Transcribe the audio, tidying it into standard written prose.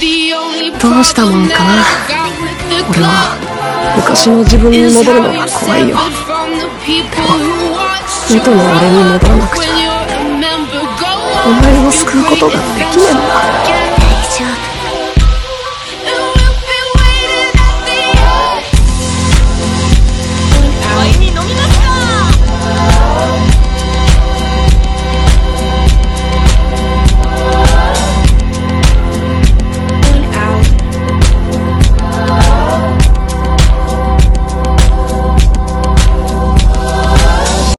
どうしたもんかな。俺は昔の自分に戻るのが怖いよ。でも元の俺に戻らなくちゃお前を救うことができねえんだ。